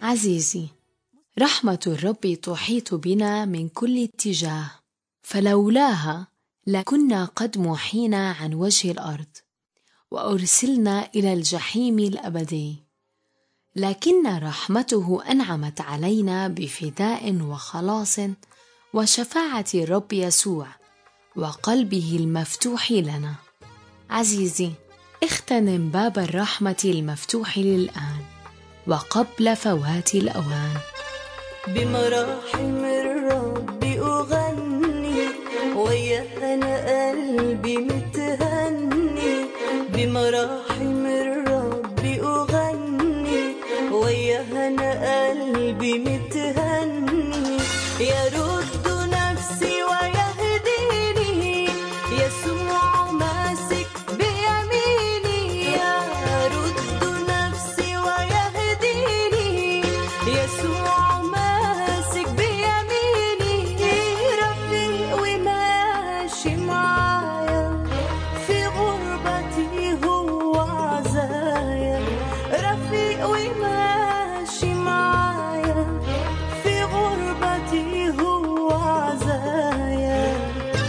عزيزي، رحمة الرب تحيط بنا من كل اتجاه، فلولاها لكنا قد محينا عن وجه الأرض وأرسلنا إلى الجحيم الأبدي، لكن رحمته أنعمت علينا بفداء وخلاص وشفاعة الرب يسوع وقلبه المفتوح لنا. عزيزي، اغتنم باب الرحمة المفتوح للآن وقبل فوات الأوان. بمراحم الرب أغني ويا أنا قلبي متهني، بمراحم الرب أغني ويا أنا قلبي متهني، يرد نفسي ويهديني يسوع ماسك بيميني، يرد نفسي ويهديني يسوع ماسك بيميني، رفيق وماشي معايا في غربتي هو عزايا، رفيق وماشي معايا في غربتي هو عزايا.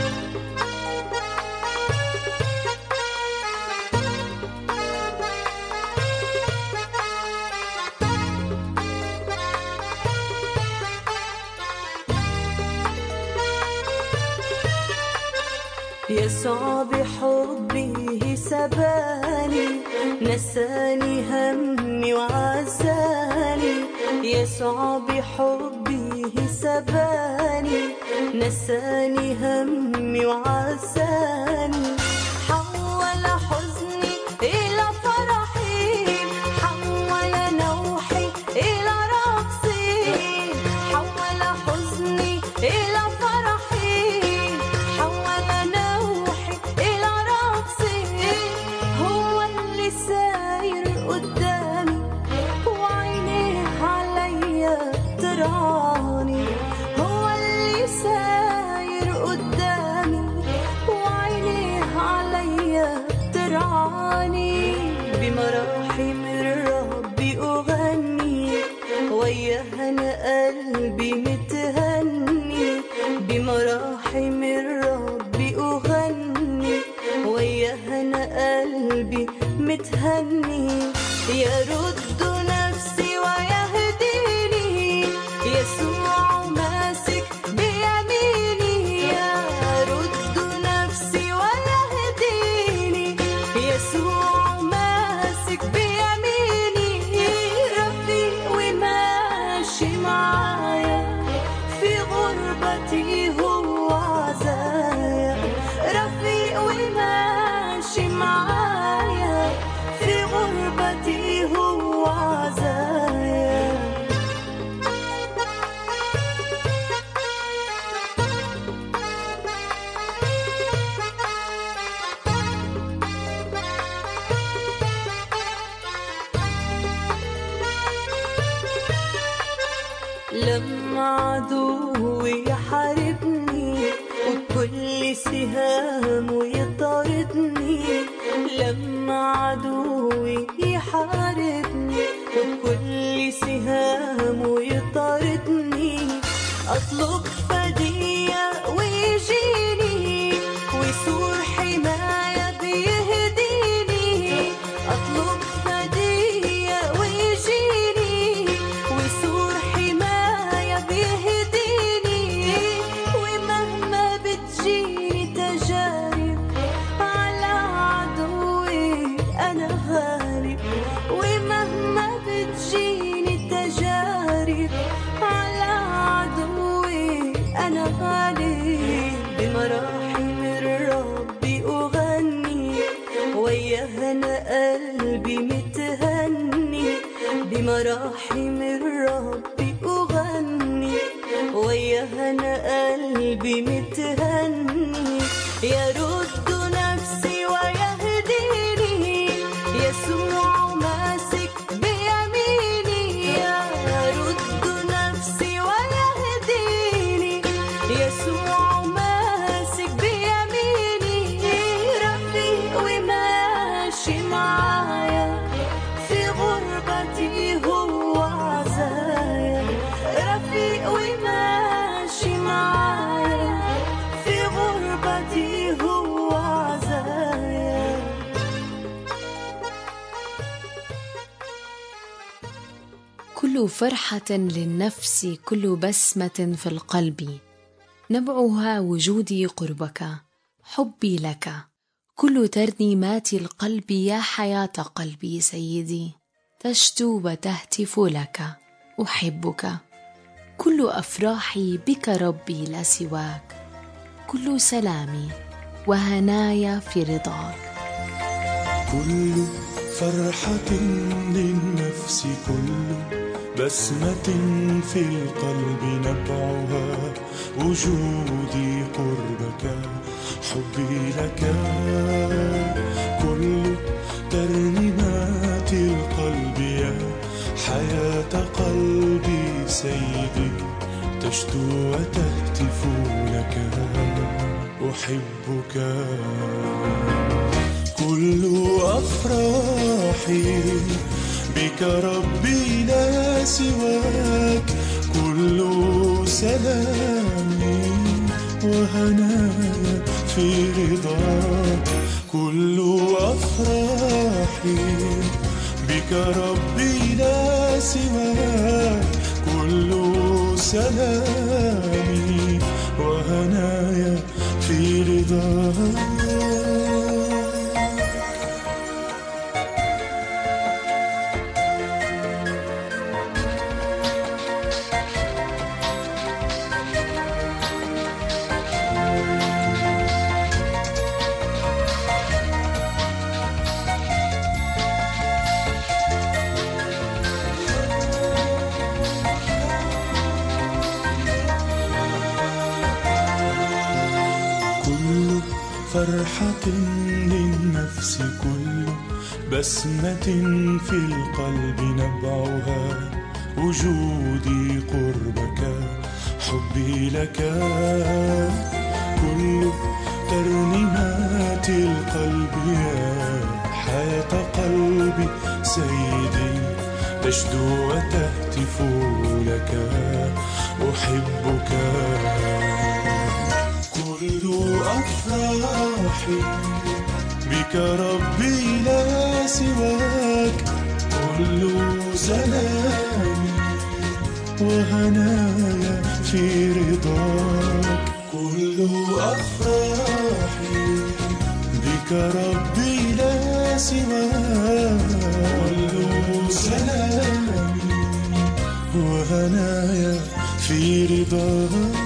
يسوع بحبه سباني، نساني همي وعزاني، يسوع بحبه سباني، نساني همي وعزاني، حول حزني إلى فرحي، حول نوحي إلى رقصي، حول حزني إلى فرحي، حول نوحي إلى رقصي، هو اللي ساير قدامي وعينيه عليا ترعاني، هو اللي ساير قدامي وعينيه عليا ترعاني، بمراحم الرب أغني ويا أنا قلبي متهني، بمراحم الرب أغني ويا أنا قلبي متهني، يرد نفسي ويهديني يسوع ماسك بيميني، يرد نفسي ويهديني يسوع ماسك بيميني، رفيق وماشي معايا في غربتي هو عزايا، رفيق وماشي معايا في غربتي هو عزايا. لما عدوي يحاربني وكل سهامه يطاردني، لما عدوي يحاربني وكل سهامه يطاردني، أطلب فدية ويجيني ويسور حماية بيهديني، أطلب فدية ويجيني ويسور حماية بيهديني، ومهما بتجيني تجارب على عدوي أنا غالب، ومهما بتجيني تجارب على عدوي أنا غالب، بمراحم الرب أغني ويا أنا قلبي متهني، بمراحم الرب أغني ويا أنا قلبي متهني، يرد نفسي ويهديني يسوع ماسك بيميني، يرد نفسي ويهديني يسوع ماسك بيميني، رفيق وماشي معايا في غربتي هو عزايا. كل فرحة للنفس، كل بسمة في القلب، نبعها وجودي قربك، حبي لك، كل ترنيمات القلب يا حياة قلبي سيدي، تشتو وتهتف لك، أحبك، كل أفراحي بك ربي لا سواك، كل سلامي وهنايا في رضاك. كل فرحة للنفس، كل بسمة في القلب، نبعها وجودي قربك، حبي لك، كل ترنيمات القلب يا حياة قلبي سيدي، تشتو وتهتف لك، أحبك، كل أفراحي بك ربي لا سواك، كل سلامي وهنايا في رضاك، كل أفراحي بك ربي لا سواك، كل سلامي وهنايا في رضاك. فرحة للنفس، كل بسمة في القلب، نبعها وجودي قربك، حبي لك، كل ترنيمات القلب يا حياة قلبي سيدي، تشدو وتهتف لك، أحبك، كل أفراحي بك ربي لا سواك، كل سلامي وهنايا في رضاك، كل أفراحي بك ربي لا سواك، كل سلامي وهنايا في رضاك.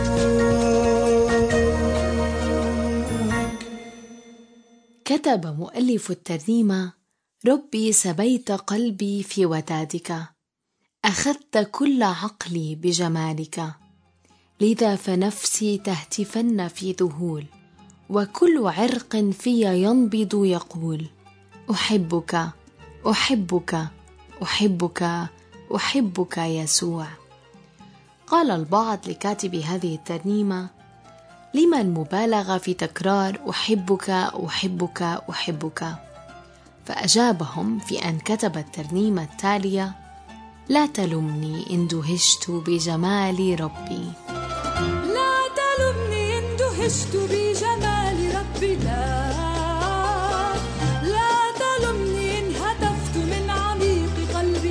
كتب مؤلف الترنيمة: ربي سبيت قلبي في ودادك، أخذت كل عقلي بجمالك، لذا فنفسي تهتفن في ذهول، وكل عرق في ينبض يقول: أحبك أحبك أحبك أحبك يسوع. قال البعض لكاتب هذه الترنيمة: لما المبالغة في تكرار أحبك أحبك أحبك؟ فأجابهم في أن كتب الترنيمة التالية: لا تلمني إن دهشت بجمال ربي، لا تلمني إن دهشت بجمال ربي، لا تلمني إن هتفت من عميق قلبي،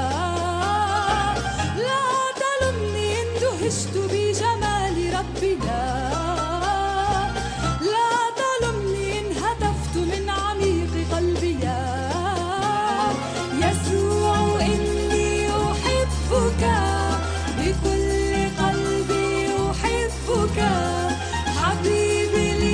لا تلمني إن دهشت بجمال ربي، حبيبي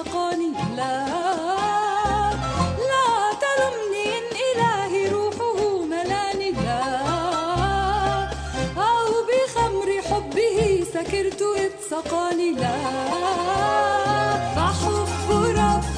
سقاني. لا لا تلمني إن إلهي روحه ملاني. لا أو بخمر حبه سكرت إذ سقاني. لا فحب ربي